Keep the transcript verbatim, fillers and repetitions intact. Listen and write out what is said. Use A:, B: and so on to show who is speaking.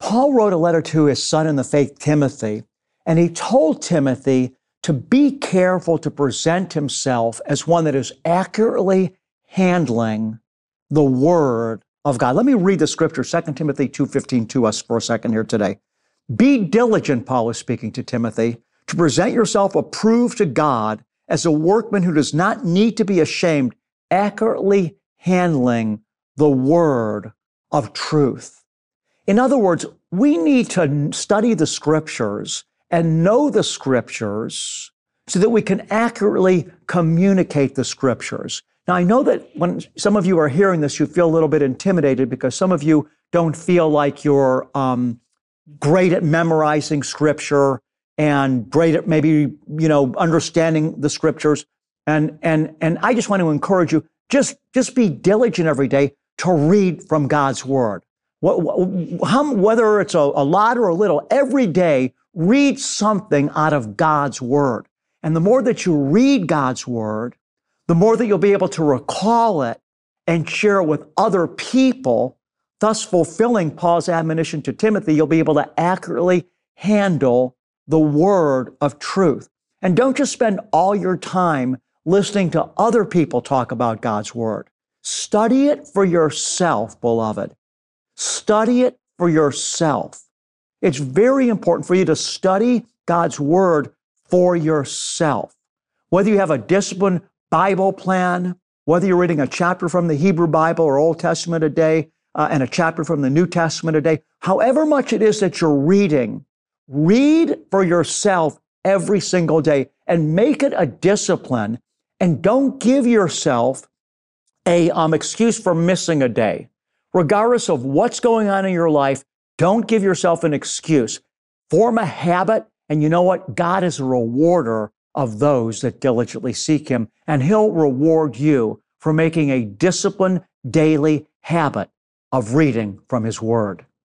A: Paul wrote a letter to his son in the faith, Timothy, and he told Timothy to be careful to present himself as one that is accurately handling the word of God. Let me read the scripture, Second Timothy two fifteen, to us for a second here today. Be diligent, Paul is speaking to Timothy, to present yourself approved to God as a workman who does not need to be ashamed, accurately handling the word of truth. In other words, we need to study the scriptures and know the scriptures so that we can accurately communicate the scriptures. Now, I know that when some of you are hearing this, you feel a little bit intimidated because some of you don't feel like you're um, great at memorizing scripture and great at maybe, you know, understanding the scriptures. And, and, and I just want to encourage you, just, just be diligent every day to read from God's word. How, whether it's a, a lot or a little, every day, read something out of God's word. And the more that you read God's word, the more that you'll be able to recall it and share it with other people, thus fulfilling Paul's admonition to Timothy. You'll be able to accurately handle the word of truth. And don't just spend all your time listening to other people talk about God's word. Study it for yourself, beloved. Study it for yourself. It's very important for you to study God's word for yourself. Whether you have a disciplined Bible plan, whether you're reading a chapter from the Hebrew Bible or Old Testament a day uh, and a chapter from the New Testament a day, however much it is that you're reading, read for yourself every single day and make it a discipline, and don't give yourself a um, excuse for missing a day. Regardless of what's going on in your life, don't give yourself an excuse. Form a habit, and you know what? God is a rewarder of those that diligently seek him, and he'll reward you for making a disciplined daily habit of reading from his word.